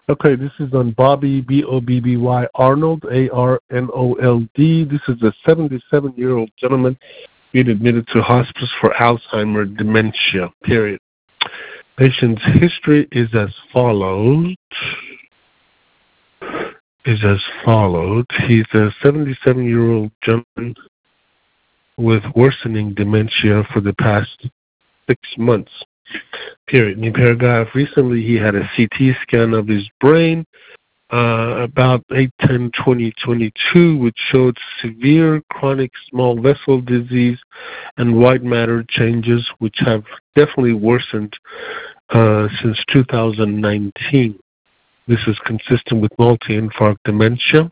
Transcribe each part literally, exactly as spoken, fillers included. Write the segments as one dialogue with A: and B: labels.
A: Okay, this is on Bobby, B O B B Y, Arnold, A R N O L D. This is a seventy-seven-year-old gentleman being admitted to hospice for Alzheimer's dementia, period. Patient's history is as follows. Is as followed. He's a seventy-seven-year-old gentleman with worsening dementia for the past six months. Period. New paragraph. Recently, he had a C T scan of his brain uh, about eight ten twenty twenty-two, which showed severe chronic small vessel disease and white matter changes, which have definitely worsened uh, since two thousand nineteen. This is consistent with multi-infarct dementia.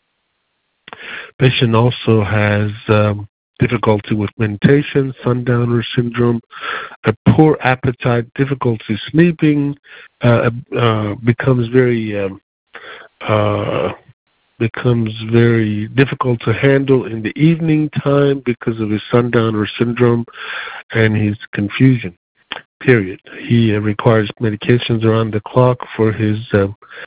A: Patient also has um, difficulty with mentation, sundowner syndrome, a poor appetite, difficulty sleeping, uh, uh, becomes very um, uh, becomes very difficult to handle in the evening time because of his sundowner syndrome and his confusion. Period. He uh, requires medications around the clock for his uh,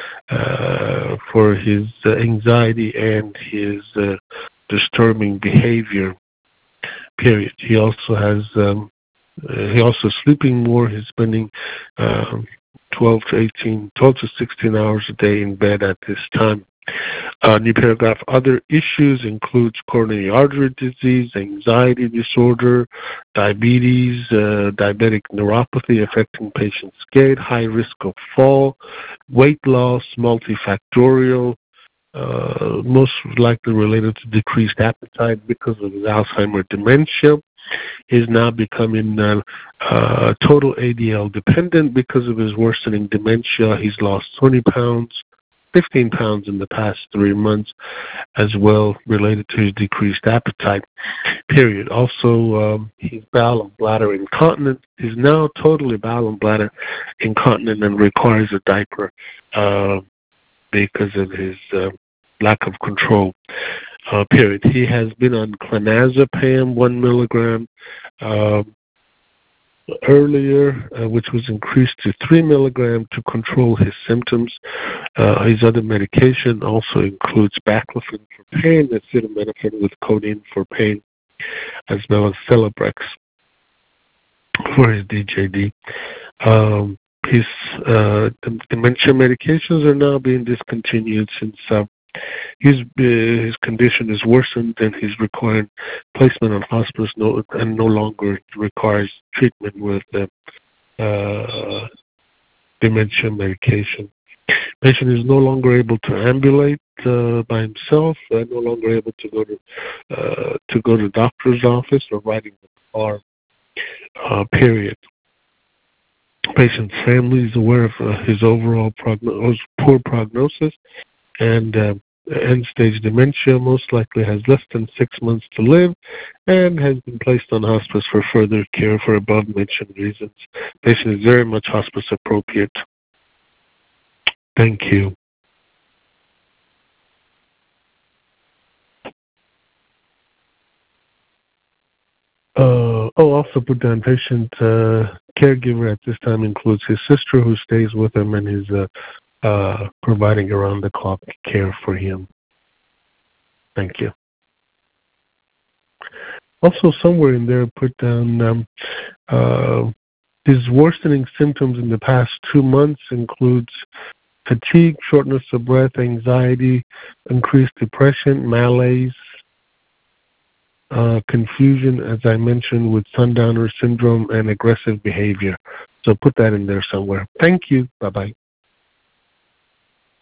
A: uh, for his uh, anxiety and his uh, disturbing behavior. Period. He also has um, uh, he also sleeping more. He's spending uh, twelve to eighteen, twelve to sixteen hours a day in bed at this time. Uh, new paragraph. Other issues includes coronary artery disease, anxiety disorder, diabetes, uh, diabetic neuropathy affecting patient's gait, high risk of fall, weight loss, multifactorial, uh, most likely related to decreased appetite because of his Alzheimer's dementia. He's now becoming uh, uh, total A D L dependent because of his worsening dementia. He's lost twenty pounds. fifteen pounds in the past three months, as well, related to his decreased appetite, period. Also, um, he's bowel and bladder incontinent. He's now totally bowel and bladder incontinent and requires a diaper uh, because of his uh, lack of control, uh, period. He has been on clonazepam, one milligram, uh, earlier, uh, which was increased to three milligrams to control his symptoms. Uh, his other medication also includes baclofen for pain, acetaminophen with codeine for pain, as well as Celebrex for his D J D. Um, his uh, dementia medications are now being discontinued since uh, his uh, his condition is worsened and he's requiring placement on hospice no, and no longer requires treatment with uh, uh, dementia medication. Patient is no longer able to ambulate uh, by himself, uh, no longer able to go to uh, to go to doctor's office or riding the car. Uh, period. Patient's family is aware of uh, his overall prognosis, poor prognosis, and uh, end-stage dementia, most likely has less than six months to live, and has been placed on hospice for further care for above-mentioned reasons. Patient is very much hospice appropriate. Thank you. Uh, oh, also put down patient uh, caregiver at this time includes his sister who stays with him and is uh, uh, providing around-the-clock care for him. Thank you. Also, somewhere in there, put down um, uh, his worsening symptoms in the past two months includes fatigue, shortness of breath, anxiety, increased depression, malaise, uh, confusion, as I mentioned, with sundowner syndrome and aggressive behavior. So put that in there somewhere. Thank you. Bye-bye.